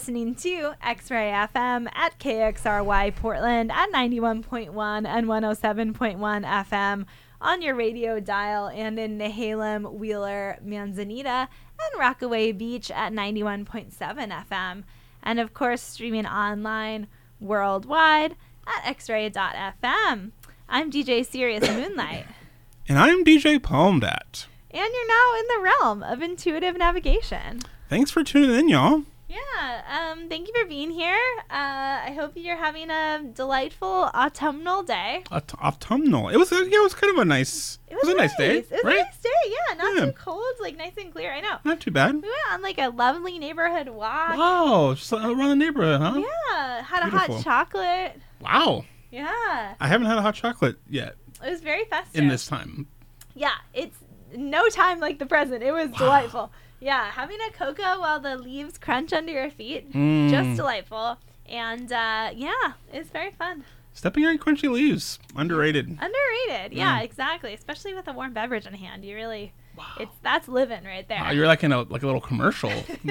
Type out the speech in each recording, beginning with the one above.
listening to X-Ray FM at KXRY Portland at 91.1 and 107.1 FM on your radio dial, and in Nehalem, Wheeler, Manzanita, and Rockaway Beach at 91.7 FM. And of course, streaming online worldwide at xray.fm. I'm DJ Sirius Moonlight. And I'm DJ Palmdat. And you're now in the realm of intuitive navigation. Thanks for tuning in, y'all. Yeah, thank you for being here. I hope you're having a delightful autumnal day. Autumnal. It was kind of a nice. It was a nice day. It was right? a nice day. Yeah, not too cold, like nice and clear. I know. Not too bad. We went on like a lovely neighborhood walk. Wow, just around the neighborhood, huh? Yeah, had Beautiful. a hot chocolate. Wow. Yeah. I haven't had a hot chocolate yet. It was very festive. In this time. Yeah, it's no time like the present. It was delightful. Yeah, having a cocoa while the leaves crunch under your feet, just delightful. And yeah, it's very fun. Stepping on crunchy leaves, underrated. Underrated, yeah, exactly. Especially with a warm beverage in hand, you really, that's living right there. Wow, you're like in a little commercial.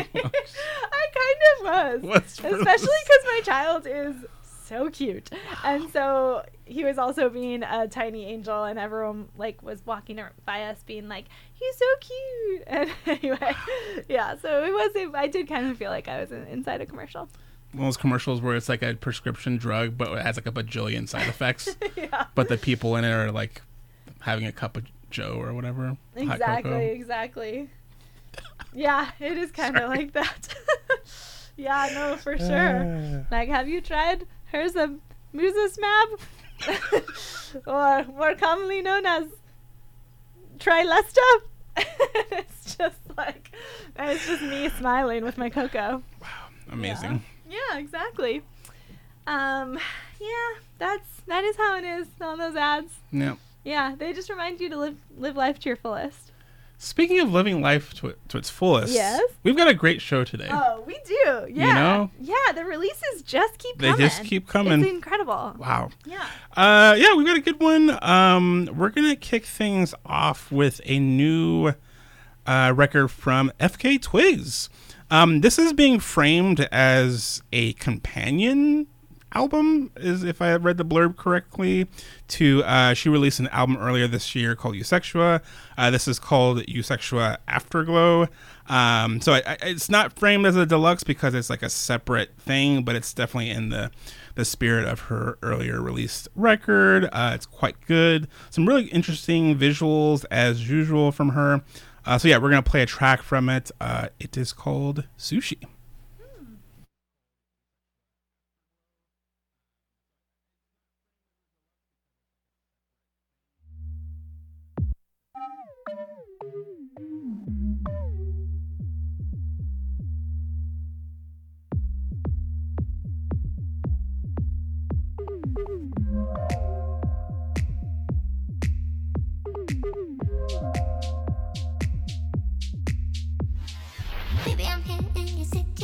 I kind of was, especially because my child is so cute, and so he was also being a tiny angel, and everyone like was walking by us being like, he's so cute. And anyway, yeah, so I did kind of feel like I was inside a commercial. One of those commercials where it's like a prescription drug, but it has like a bajillion side effects. Yeah. But the people in it are like having a cup of Joe or whatever. Exactly. Yeah, it is kind of like that. Yeah, no, for sure. Like, have you tried Musasmab? Or more commonly known as Trilesta? It's just like, it's just me smiling with my cocoa. Wow, amazing. Yeah, exactly. Yeah, that is how it is on those ads. Yeah. Yeah, they just remind you to live life to your fullest. Speaking of living life to its fullest, yes, we've got a great show today. Oh, we do. Yeah. You know? Yeah, the releases just keep coming. They just keep coming. It's incredible. Wow. Yeah. Yeah, we've got a good one. We're going to kick things off with a new record from FKA Twigs. This is being framed as a companion album, is if I read the blurb correctly, to she released an album earlier this year called Eusexua. This is called Eusexua Afterglow. So it's not framed as a deluxe because it's like a separate thing, but it's definitely in the spirit of her earlier released record. It's quite good. Some really interesting visuals as usual from her. So yeah, we're going to play a track from it. It is called Sushi. Baby, I'm here in your city.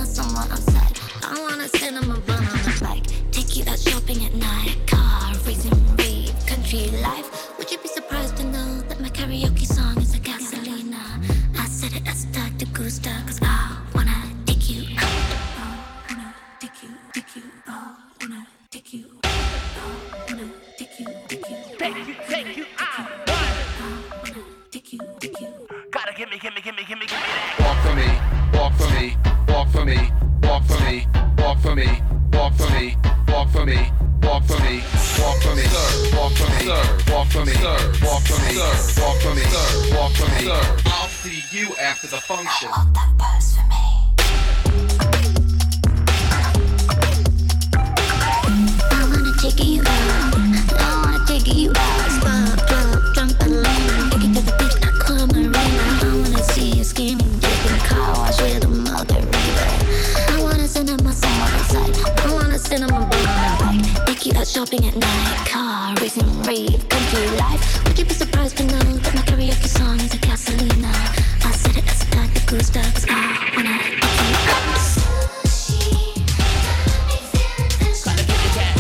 cinema somewhere outside. I wanna cinema run on the bike. Take you out shopping at night. Car racing, rave, country life. Would you be surprised to know that my karaoke song is a gasolina? I said it as Dr. Gusta, 'cause I wanna take you out. I wanna take you, take you, I wanna take you. I wanna take you, take you. Take you out. I wanna take you, take you. Gotta give me that. Walk for me, walk for me, walk for me, walk for me, walk for me, walk for me, walk for me, walk for me, walk for me, sir, walk for me, sir, walk for me, sir, walk for me, sir, walk for me, sir, walk for me, sir. I'll see you after the function. Hold that pose for me. I wanna take you out. I wanna take you out. Spot, drop, trampoline. Take you to the beach at Club Marina. I wanna see you scheming, dipping car wash with a margarita. I wanna cinema somewhere outside. I wanna cinema run on a bike. Take you out shopping at night. Car racing, rave, country life. Would you be surprised to know that my karaoke song is a gasolina? I said it as a Dr. Gusta, 'cause I wanna take you out. Gotta give me that.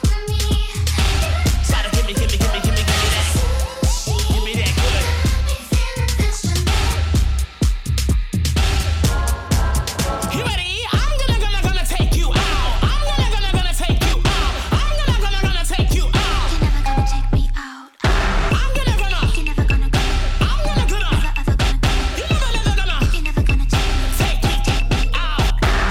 Gotta give me that. Give me that good. You ready? I'm gonna take you out. I'm gonna take you out. I'm gonna take you out. You're never gonna take me out. I'm gonna. You're never gonna go. I'm gonna. Never ever gonna go. You never gonna You're never gonna take me. take me out.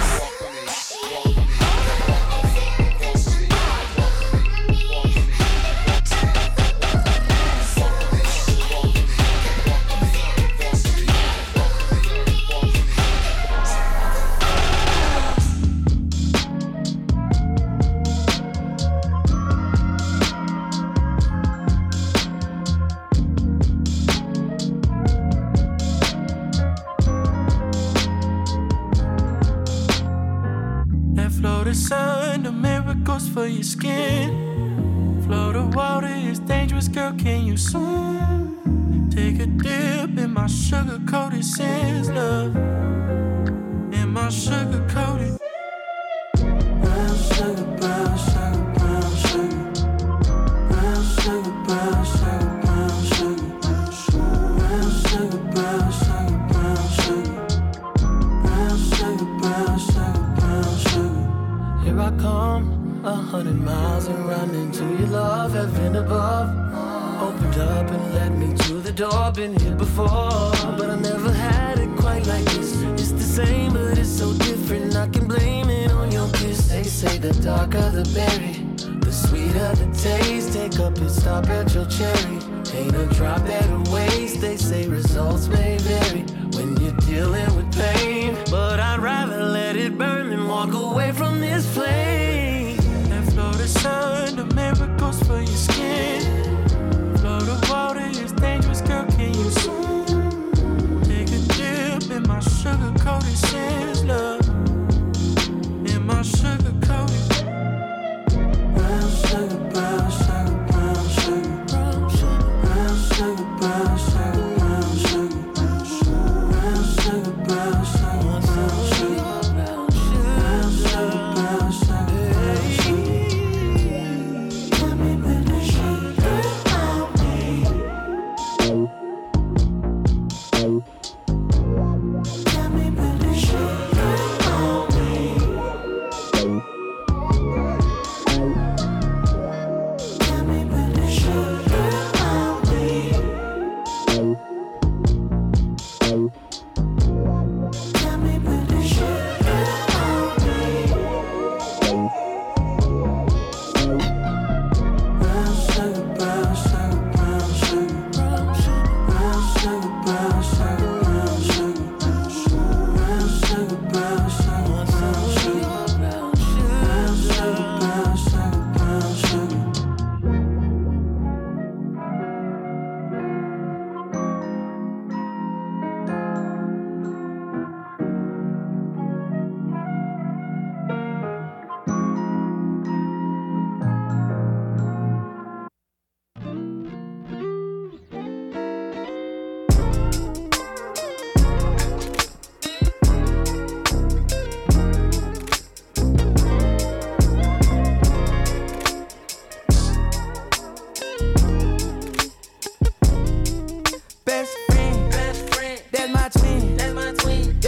That Florida sun, the miracles for your skin. Florida water is dangerous, girl, can you swim? Take a dip in my sugar-coated sands, love. In my sugar-coated. Brown sugar, brown sugar, brown sugar. Brown sugar, brown sugar, brown sugar. Brown sugar, brown sugar, brown sugar. Brown sugar, brown sugar, brown sugar. Here I come, 100 miles and running to your love, heaven above. Opened up and led me to the door. Been here before, but I never had it quite like this. It's the same, but it's so different. I can blame it on your kiss. They say the darker the berry, the sweeter the taste. Take a pit stop at your cherry. Ain't a drop that'll waste. They say results may vary when you're dealing with pain, but I'd rather let it burn than walk away from this flame. That Florida sun, the miracles for your skin. Florida water is dangerous, girl, can you swim? Take a dip in my sugar-coated sands, love. In my sugar-coated. Brown sugar, brown sugar, brown sugar. Brown sugar, brown sugar, brown sugar, brown sugar.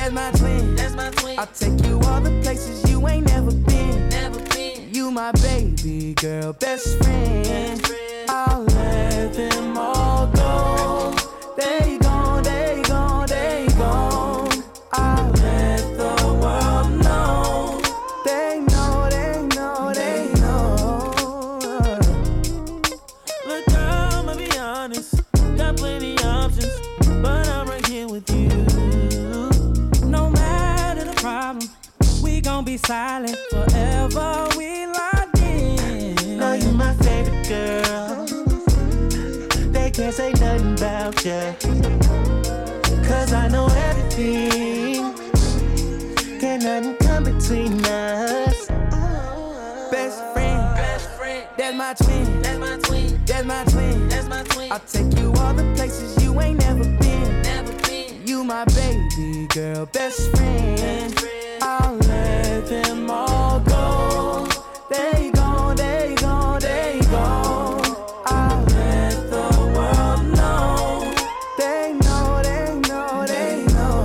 That's my twin. That's my twin. I'll take you all the places you ain't never been. Never been. You my baby girl, best friend. I'll let them all go. They gone, they gone, they gone. I'll let the world know. They know, they know, they know. Look, girl, I'ma be honest. Got plenty options, but I'm right here with you. No matter the problem, we gon' be silent forever. We locked in. Know you my favorite girl. They can't say nothing about ya, 'cause I know everything. Can't nothing come between us. Best friend, that's my twin. That's my twin. That's my twin. That's my twin. I'll take you all the places you ain't never been. Never been. You my baby girl, best friend. I'll let them all go. They gone, they gone, they gone. I'll let the world know. They know, they know, they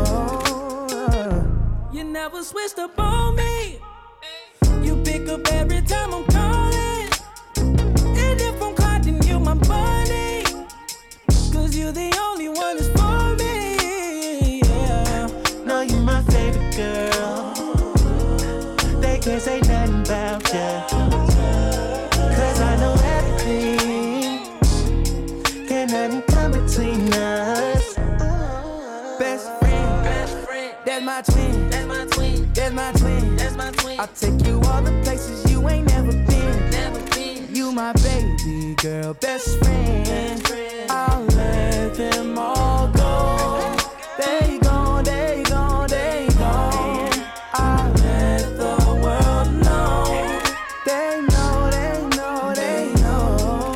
know. You never switched up on me. You pick up every time I'm calling. And if I'm caught, then you my buddy. 'Cause you're the only one that's for me. Yeah. Know you my favorite girl. They can't say nothing about ya, 'cause I know everything. Can't nothing come between us. Best friend, that's my twin. That's my twin. That's my twin. That's my twin. I'll take you all the places you ain't never been. Never been. You my baby girl, best friend. I'll let them all go. They gone, they gone, they gone. I'll let the world know. They know, they know, they know.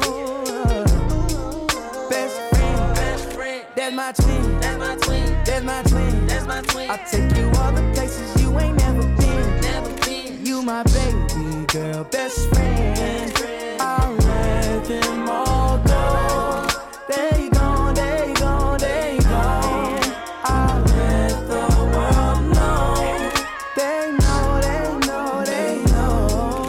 Best friend, that's my twin. That's my twin. That's my twin. That's my twin. I'll take you all the places you ain't never been. Never been. You my baby girl, best friend. I'll let them all go. They gone, they gone, they gone. I'll let the world know. They know, they know, they know.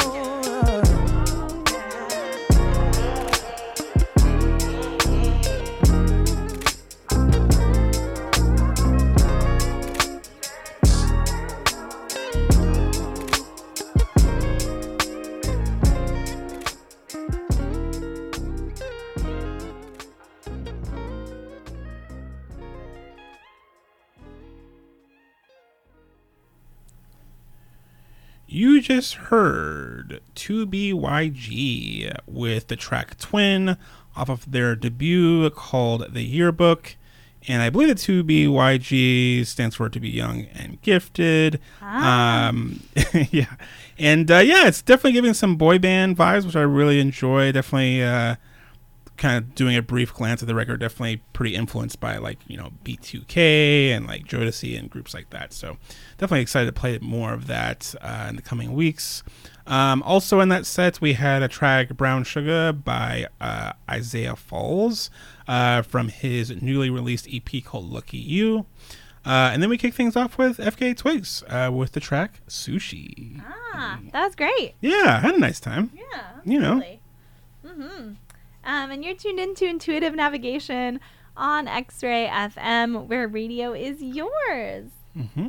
You just heard 2BYG with the track Twin off of their debut called The Yearbook. And I believe the 2BYG stands for To Be Young and Gifted. Yeah. And yeah, it's definitely giving some boy band vibes, which I really enjoy. Definitely kind of doing a brief glance at the record, definitely pretty influenced by like, you know, B2K and like Jodeci and groups like that. So definitely excited to play more of that in the coming weeks. Also in that set, we had a track Brown Sugar by Isaiah Falls from his newly released EP called Lucky You. And then we kick things off with FKA Twigs with the track Sushi. That was great. Yeah, I had a nice time. Yeah. You know. Mm-hmm. And you're tuned into Intuitive Navigation on X-Ray FM, where radio is yours. Mm-hmm.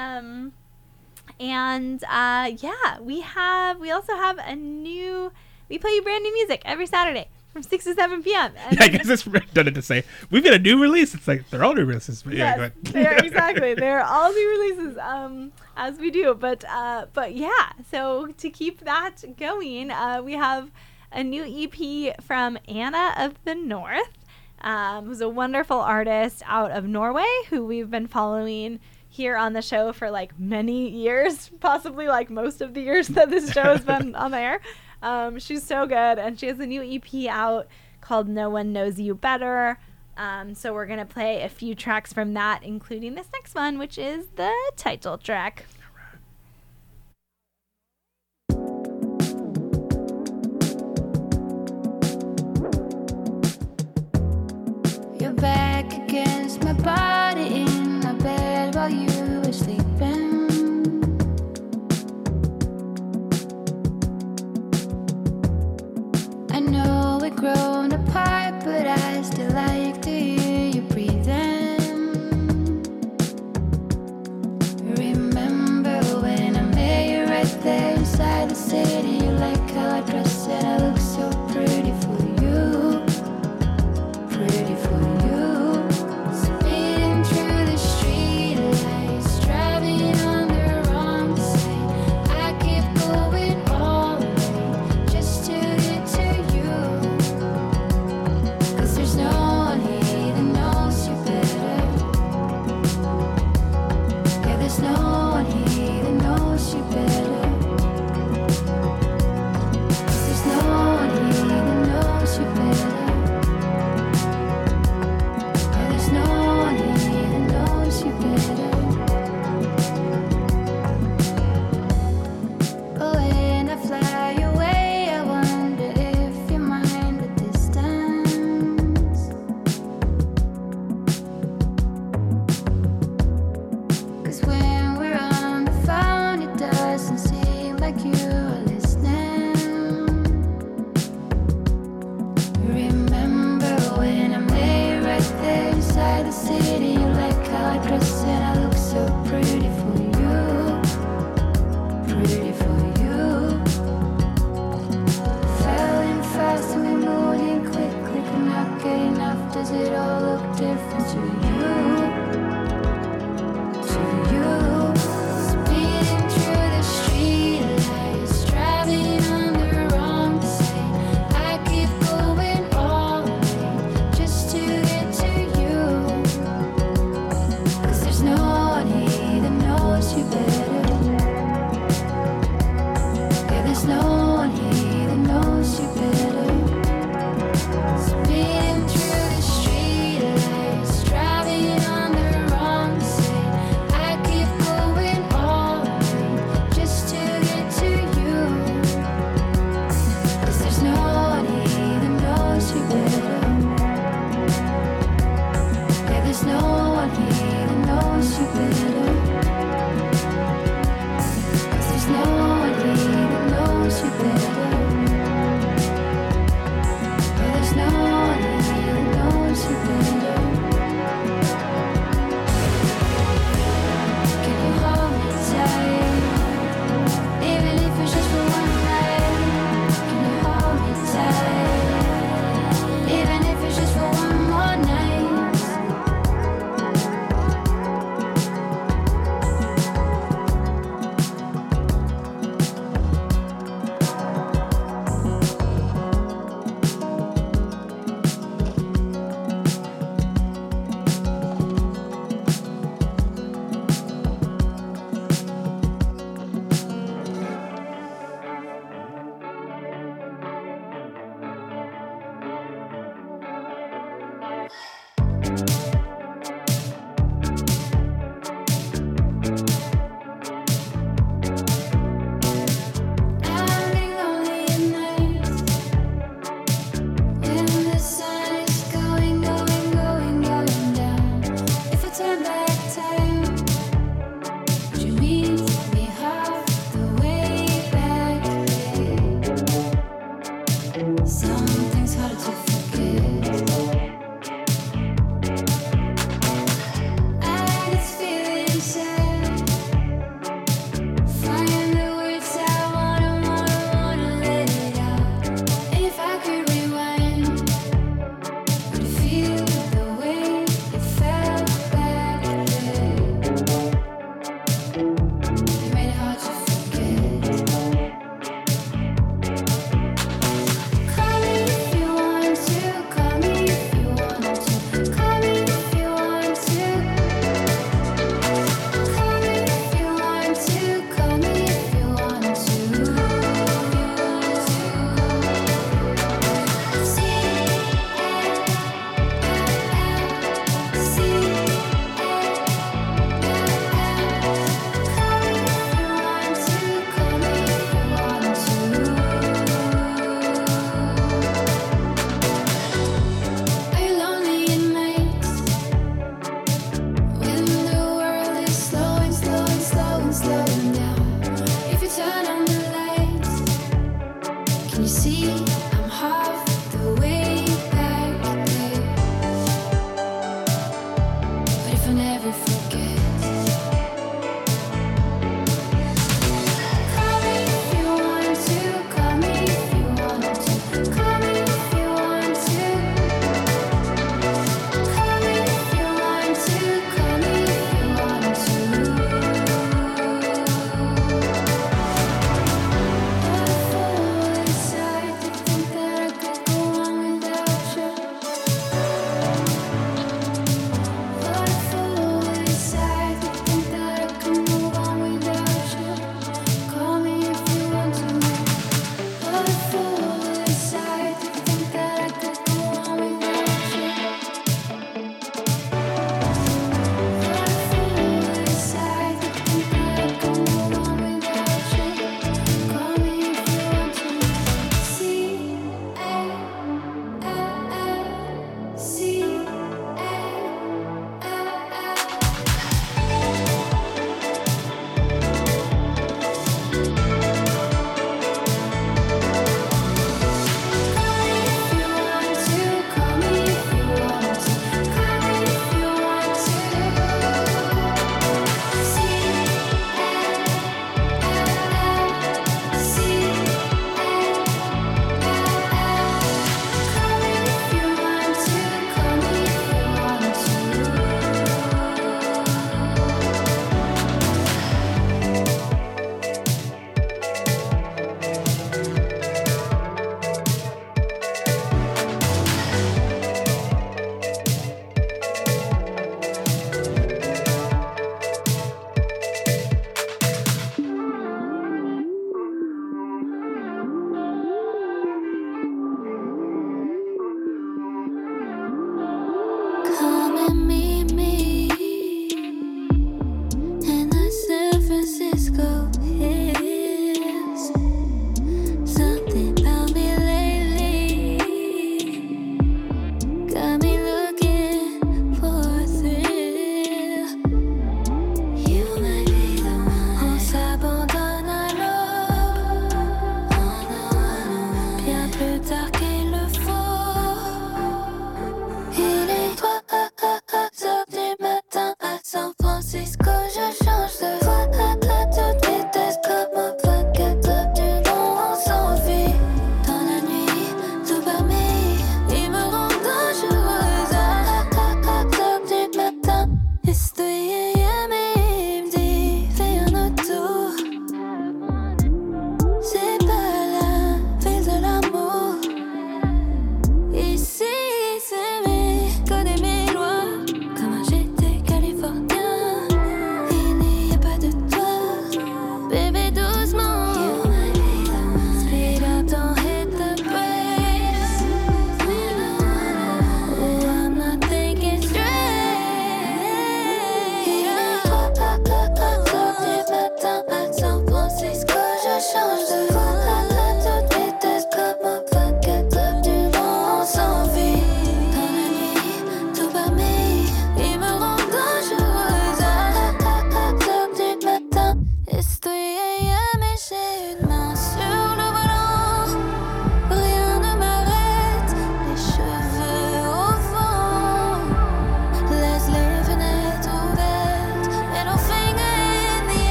Yeah, we also have we play you brand new music every Saturday from 6 to 7 p.m. Yeah, I guess it's redundant to say we've got a new release. It's like they're all new releases. But yeah, yes, go ahead. exactly. They're all new releases, as we do. But yeah, so to keep that going, we have a new EP from Anna of the North, who's a wonderful artist out of Norway who we've been following here on the show for like many years, possibly like most of the years that this show has been on the air. She's so good, and she has a new EP out called No One Knows You Better. So we're going to play a few tracks from that, including this next one, which is the title track. Your back against my body in my bed while you were sleeping. I know we've grown apart, but I still like to hear you breathing. Remember when I met you right there inside the city? You like how I dress and I look so pretty for you, pretty for you. Speeding through the street lights, driving on the wrong side. I keep going all night just to get to you. 'Cause there's no one here that knows you better. Yeah, there's no one here that knows you better. 'Cause there's no one here that knows you better. Yeah, there's no one here that knows you better. But when I fly away, I wonder if you mind the distance. 'Cause when we're on the phone, it doesn't seem like you are listening. Remember when I met you right there inside the city? You like how I dress and I look so pretty for you, pretty for you. Fell in fast and we moved in quickly, could not get enough. Does it all look different to you? To you. Speeding through the street lights, driving on the wrong side. I keep going all night just to get to you. 'Cause there's no one here that knows you better. Yeah, there's no one here that knows you better. Speeding through the street lights, driving on the wrong side. I keep going all night just to get to you. 'Cause there's no one here that knows you better. Yeah, there's no one here that knows you better. 'Cause there's no one here that knows you better. Yeah, there's no one here that knows you better. Can you hold me tight, even if it's just for one night? Can you hold me tight, even if it's just for one more night?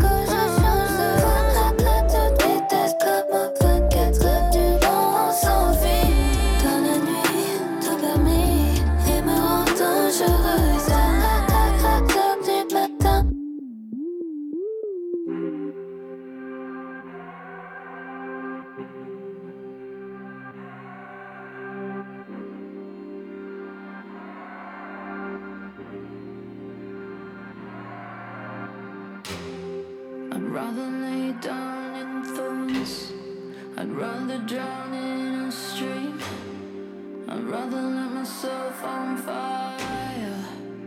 que je change de la toute vitesse comme un paquet revenu dans sans vie. Dans la nuit, tout permis et me rend dangereuse. À 4h du matin. I'd rather lay down in thorns. I'd rather drown in a stream. I'd rather light myself on fire.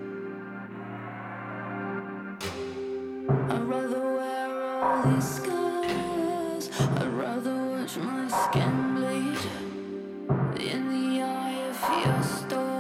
I'd rather wear all these scars. I'd rather watch my skin bleed in the eye of your storm.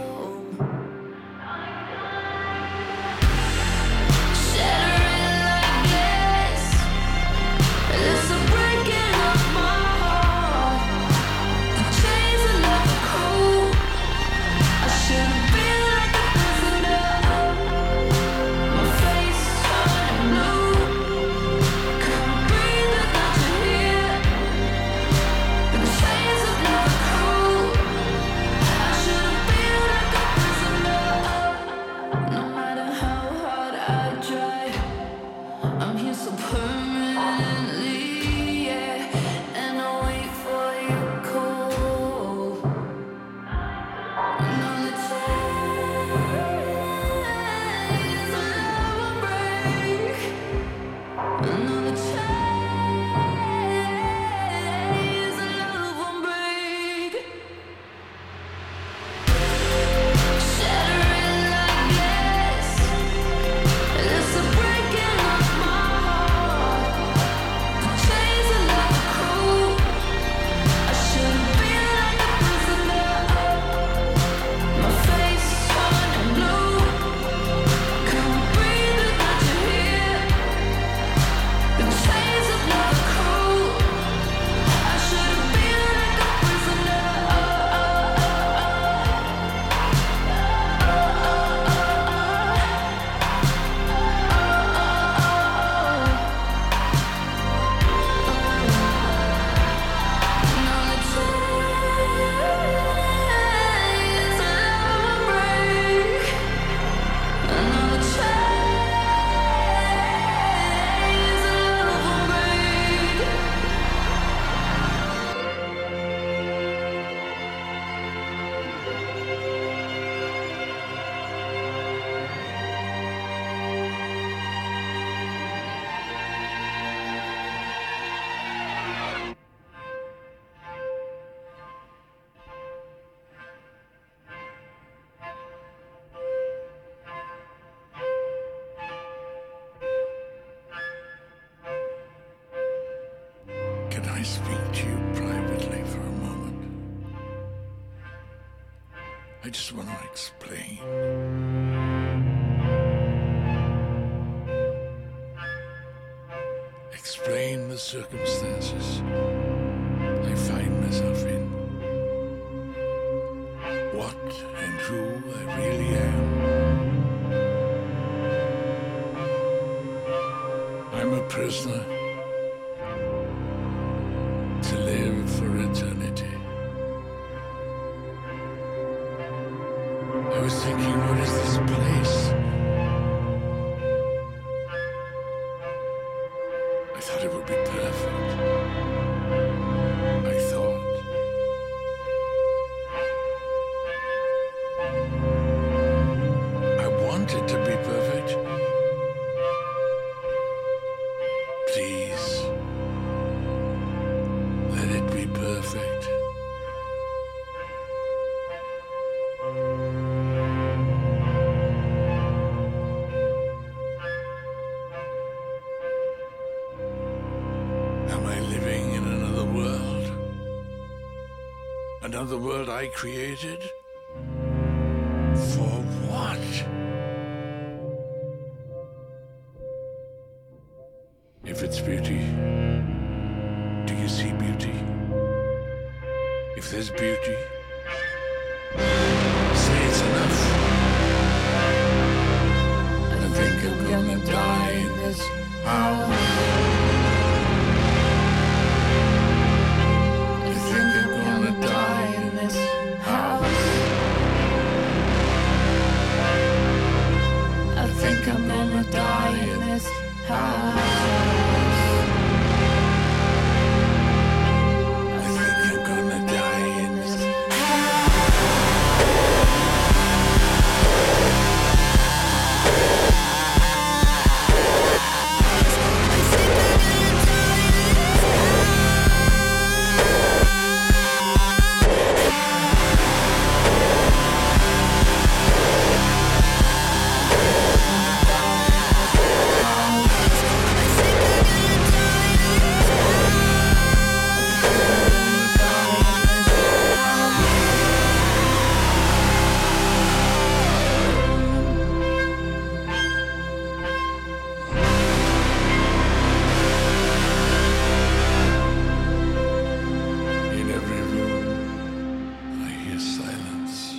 Shattering like glass. It's a breaking of my heart. The chains are never cold. I should've been like a prisoner. My face turning blue. Couldn't breathe without you here. The chains are never cold. I should've been like a prisoner. No matter how hard I try, I'm here so permanently, yeah. And I wait for your call. Another chains will never break. Another chains will never break. Shattering like glass. It's a breaking of my heart. The chains are never cold. I should've been like a prisoner. My face turning blue. Can't breathe without you here. The chains are never cold. I should've been like a prisoner. Can I speak to you privately for a moment? I just want to explain. Explain the circumstances I find myself in. What and who I really am. I'm a prisoner to live for eternity. I was thinking, what is this place? I thought it would be perfect. I thought. I wanted to be perfect. Please. Let it be perfect. Am I living in another world? Another world I created? For what? If it's beauty, do you see beauty? If there's beauty, say it's enough. I think I'm gonna die in this house. I think I'm gonna die in this house. I think I'm gonna die in this house. I think I'm gonna die in this in every room. I hear silence.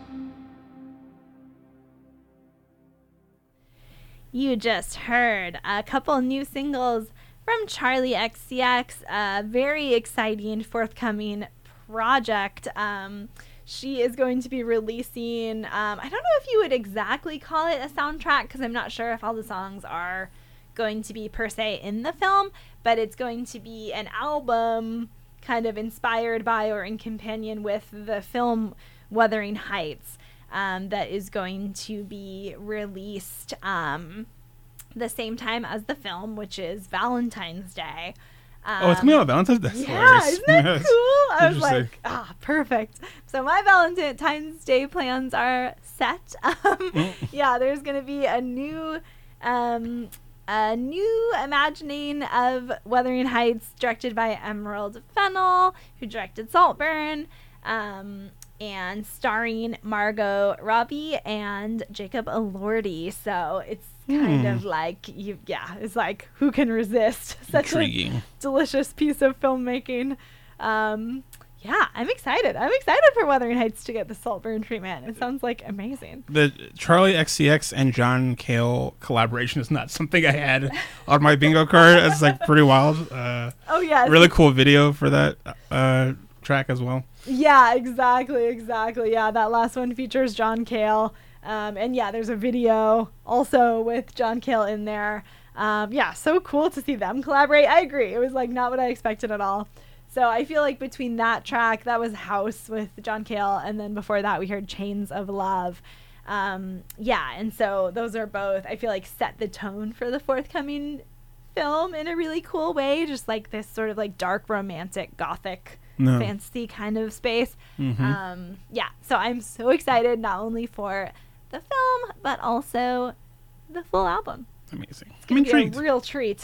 You just heard a couple new singles from Charlie XCX, a very exciting forthcoming project. She is going to be releasing, I don't know if you would exactly call it a soundtrack because I'm not sure if all the songs are going to be per se in the film, but it's going to be an album kind of inspired by or in companion with the film Wuthering Heights. That is going to be released the same time as the film, which is Valentine's Day. It's coming out on Valentine's Day. That's Yeah, hilarious. isn't that Yes. cool? I was Interesting. like, perfect. So my Valentine's Day plans are set. Yeah, there's gonna be a new imagining of Wuthering Heights, directed by Emerald Fennell, who directed Saltburn, and starring Margot Robbie and Jacob Elordi. So it's kind of like it's like, who can resist such Intriguing. a delicious piece of filmmaking? Yeah, I'm excited. I'm excited for Wuthering Heights to get the Saltburn treatment. It sounds like amazing. The Charlie XCX and John Cale collaboration is not something I had on my bingo card. It's like pretty wild. Oh yeah, Really cool video for that track as well. Yeah, exactly. Yeah, that last one features John Cale. And yeah, there's a video also with John Cale in there. Yeah, so cool to see them collaborate. I agree. It was like not what I expected at all. So I feel like between that track, that was House with John Cale, and then before that we heard Chains of Love. Yeah, and so those are both, I feel like, set the tone for the forthcoming film in a really cool way. Just like this sort of like dark, romantic, gothic fantasy kind of space. Yeah, so I'm so excited not only for the film but also the full album. Amazing. It's I'm gonna be intrigued. a real treat.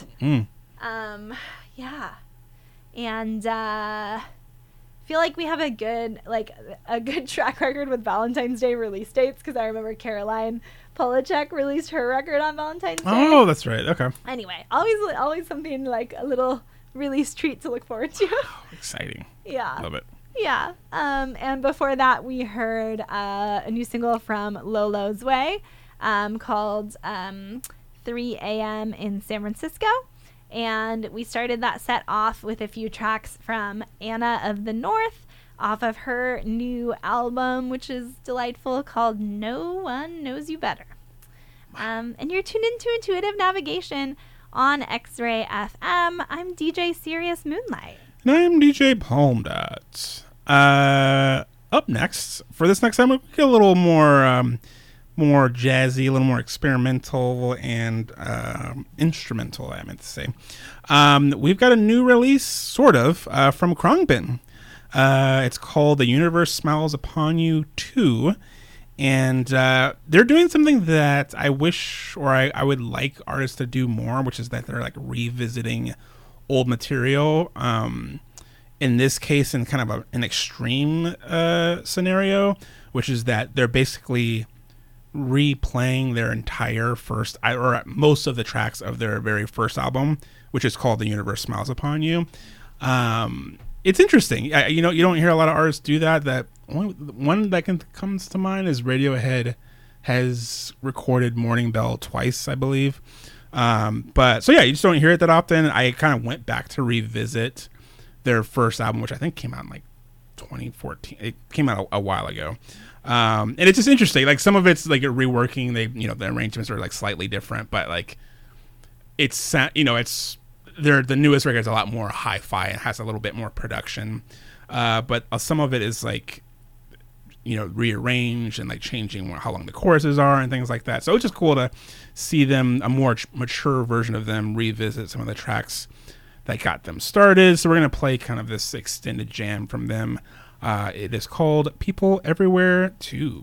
Yeah, and feel like we have a good track record with Valentine's Day release dates, because I remember Caroline Polachek released her record on Valentine's Day. Oh, that's right. Okay. Anyway, always something like a little release treat to look forward to. Exciting. Yeah. Love it. Yeah. And before that, we heard a new single from Lolo's Way called 3 a.m. in San Francisco. And we started that set off with a few tracks from Anna of the North off of her new album, which is delightful, called No One Knows You Better. And you're tuned into Intuitive Navigation on X-Ray FM. I'm DJ Sirius Moonlight. And I'm DJ Palm Dot. Up next, for this next time, we'll get a little more jazzy, a little more experimental and instrumental, I meant to say. We've got a new release, sort of, from Khruangbin. It's called The Universe Smiles Upon You 2. And they're doing something that I wish, or I would like artists to do more, which is that they're like revisiting old material. In this case, in kind of an extreme scenario, which is that they're basically replaying their entire first, or most of the tracks of their very first album, which is called The Universe Smiles Upon You. It's interesting. You don't hear a lot of artists do that. That one that comes to mind is Radiohead has recorded Morning Bell twice, I believe. But so yeah, you just don't hear it that often. I kind of went back to revisit their first album, which I think came out in like 2014. It came out a while ago. And it's just interesting. Like some of it's like a reworking. The arrangements are like slightly different, but like it's the newest record is a lot more hi-fi and has a little bit more production. But some of it is like, rearranged and like changing how long the choruses are and things like that. So it's just cool to see them, a more mature version of them, revisit some of the tracks that got them started. So we're going to play kind of this extended jam from them. It is called People Everywhere 2.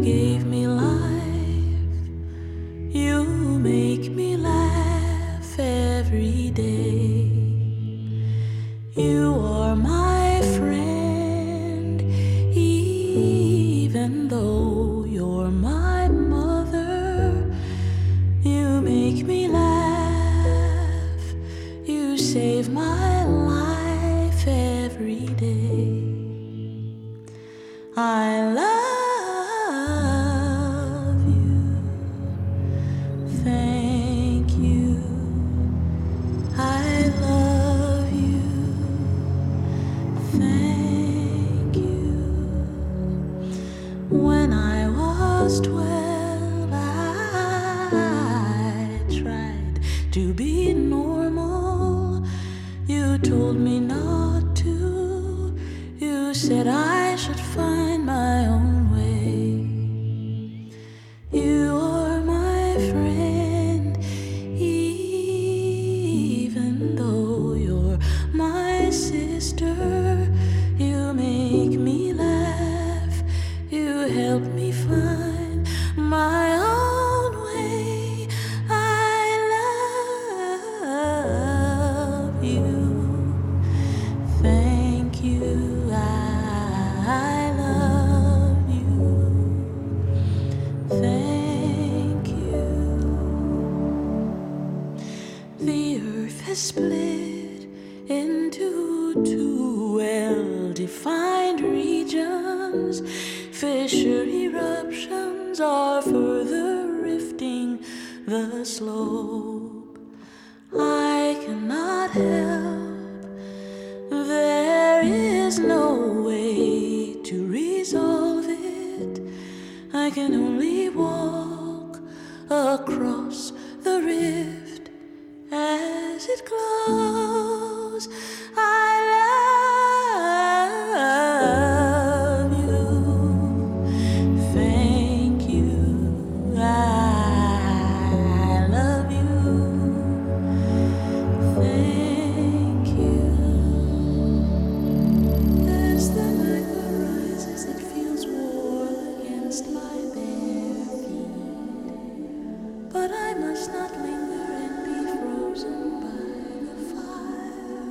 gave me life. You make me laugh every day. You are my friend, even though you're my mother. You make me laugh. You save my life every day. I love you. Thank you. I love you. Thank you. When I was 12, I tried to be normal. You told me not to. You said I should find my own way. You are my friend, even though you're my sister. You make me laugh. You help me find my own way. I love you. Thank you. I love you. Thank you. The earth has split into two well-defined regions. Fissure eruptions are further rifting the slope. I cannot help. There is no way to resolve it. I can only walk across the rift as it glows. I love you. Thank you. I love you. Thank you. As the magma rises, it feels warm against my bare feet. But I must not linger and be frozen by the fire.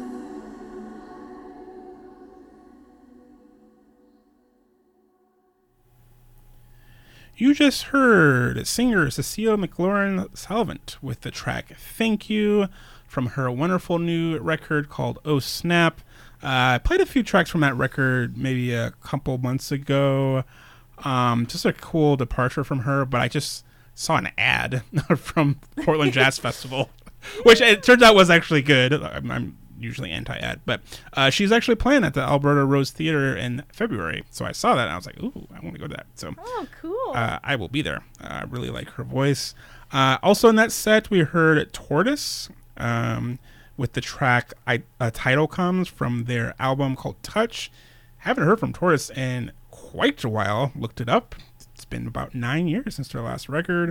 You just heard singer Cecile McLaurin Salvant with the track Thank You from her wonderful new record called Oh Snap. I played a few tracks from that record maybe a couple months ago. Just a cool departure from her, but I just saw an ad from Portland Jazz Festival, which it turns out was actually good. I'm usually anti-ad, but she's actually playing at the Alberta Rose Theater in February. So I saw that and I was like, ooh, I want to go to that. So Oh, cool. I will be there. I really like her voice. Also in that set, we heard Tortoise with the track a Title Comes from their album called Touch. Haven't heard from Tortoise in quite a while. Looked it up. It's been about 9 years since their last record.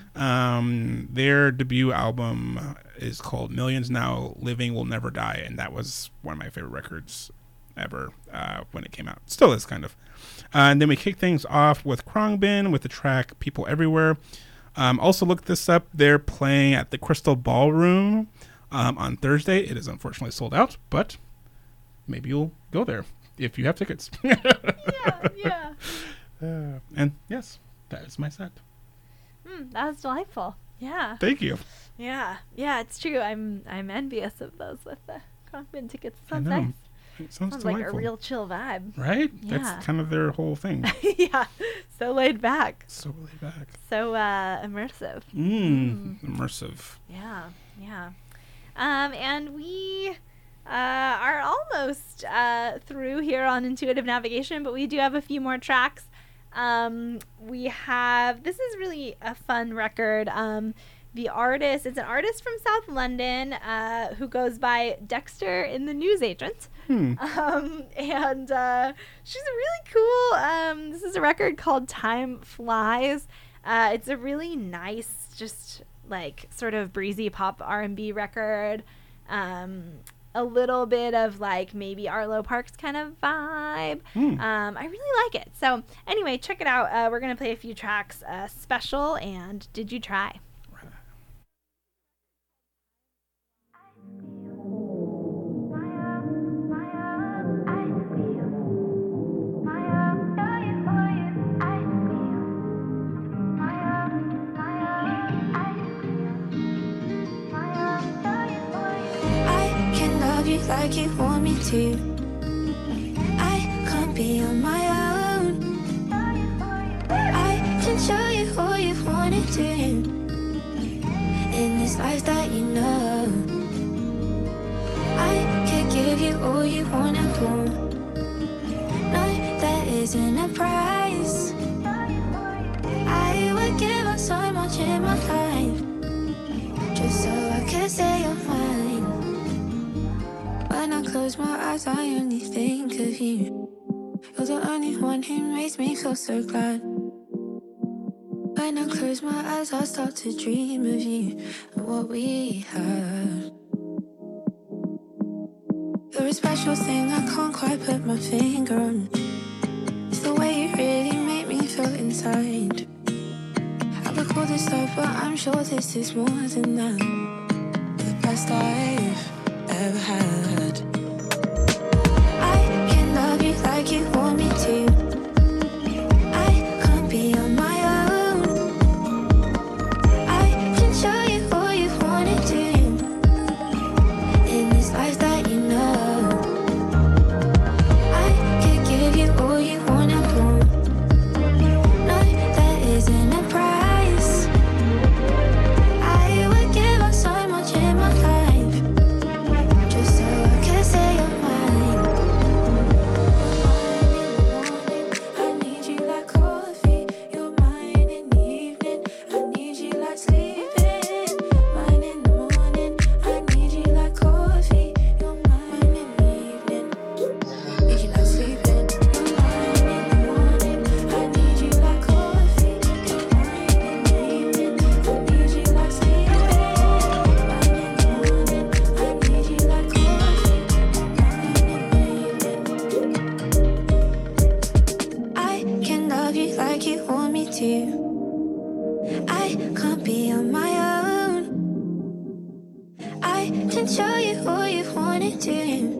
Their debut album is called Millions Now Living Will Never Die, and that was one of my favorite records ever when it came out. Still is, kind of. And then we kick things off with Khruangbin with the track People Everywhere. Also looked this up. They're playing at the Crystal Ballroom on Thursday. It is unfortunately sold out, but maybe you'll go there if you have tickets. Yeah. And yes, that is my set. That was delightful. Yeah. Thank you. Yeah. Yeah, it's true. I'm envious of those with the Khruangbin tickets. Sounds I know. nice. It sounds Sounds like a delightful. real chill vibe. Right? Yeah. That's kind of their whole thing. Yeah. So laid back. So laid back. So immersive. Immersive. Yeah. Yeah. And we are almost through here on Intuitive Navigation, but we do have a few more tracks. We have, this is really a fun record. The artist, it's an artist from South London who goes by Dexter in the Newsagent. And she's really cool. This is a record called Time Flies. It's a really nice, just like sort of breezy pop R&B record. a little bit of like maybe Arlo Parks kind of vibe. I really like it. So anyway, check it out. We're going to play a few tracks, Special and Did You Try? I can love you like you want me to. I can't be on my own. I can show you who you wanted to in this life that you know. I could give you all you want and want. No, that isn't a price. I would give up so much in my life just so I could say you're mine. When I close my eyes, I only think of you. You're the only one who makes me feel so glad. When I close my eyes, I start to dream of you and what we had. You're a special thing I can't quite put my finger on. It's the way you really make me feel inside. I would call this love, but I'm sure this is more than that. The best I've ever had. I can love you like you want me to. I can't be on my own. I can show you who you wanted to in this life that you know. I could give you all you want and want. No, that isn't a price. I would give up so much in my life just so I could say you're mine. I need you like coffee. You're mine in the evening. I need you like sleeping. Mine in the morning. I need you like coffee. You're mine in the evening. Need you like sleeping. You're mine in the morning. I need you like coffee. You're mine in the evening. I need you like sleeping. Mine in the morning. I need you like coffee. You're mine in the evening. I can love you like you want me to. I can't be on my own. I can show you who you wanted to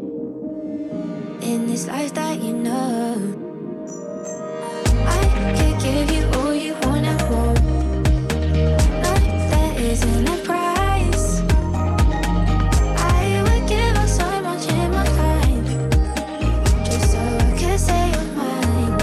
in this life that you know. I could give you all you want and want. No, that isn't a price. I would give up so much in my life just so I could say you're mine.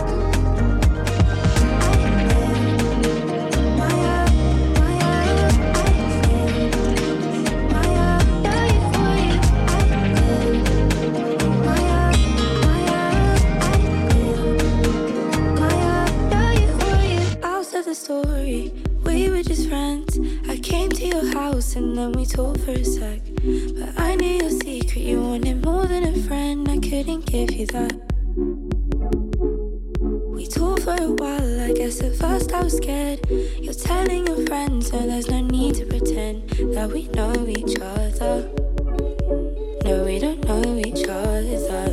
After the story, we were just friends. I came to your house and then we talked for a sec. But I knew your secret, you wanted more than a friend. I couldn't give you that. We talked for a while, I guess at first I was scared. You're telling your friends, so there's no need to pretend that we know each other. No, we don't know each other.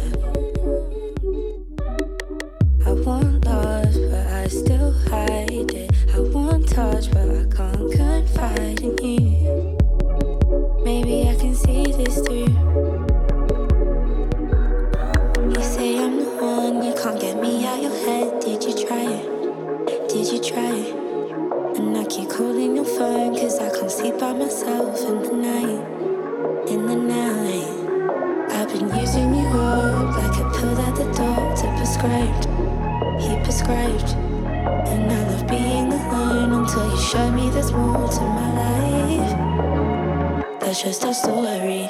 I want love, but I still hide it. I want touch, but I can't confide in you. Maybe I can see this through. You say I'm the one, you can't get me out your head. Did you try it? Did you try it? And I keep calling your phone, cause I can't sleep by myself in the night. In the night, I've been using you up like a pill that the doctor prescribed. He prescribed. And I love being alone until you show me there's more to my life. That's just a story.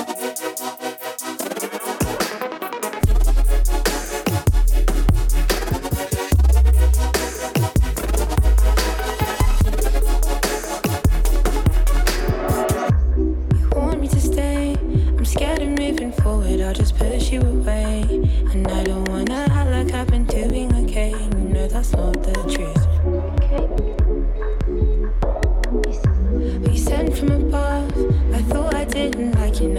You want me to stay? I'm scared of moving forward, I'll just push you away. And I don't wanna act like I've been doing okay. You know that's not the truth. We sent from above. I thought I didn't like you,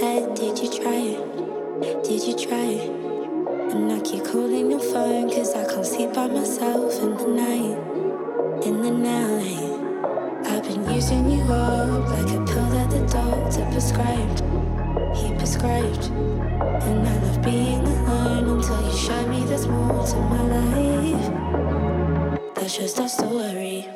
said, did you try it? Did you try it? And I keep calling your phone, cause I can't sleep by myself in the night. In the night, I've been using you up like a pill that the doctor prescribed. He prescribed. And I love being alone until you show me there's more to my life. That's just our story.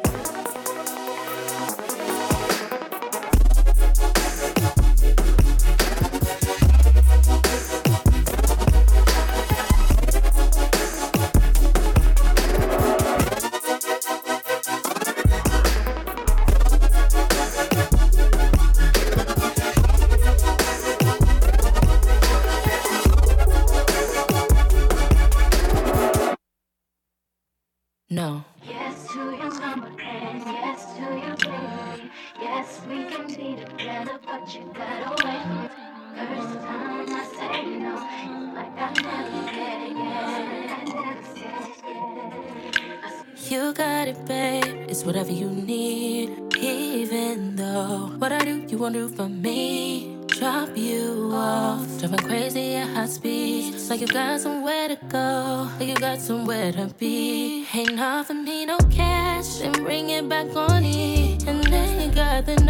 No. Yes to your summer and yes to your baby. Yes, we can be together, but you gotta wait. First time I say no, it's like I never get it, yeah. I never said it, yeah. You got it, babe. It's whatever you need. Even though what I do, you won't do for me. Drop you off, driving crazy at high speeds. Like you got somewhere to go, like you got somewhere to be. Ain't nothing me, no cash, then bring it back on it. And then you got the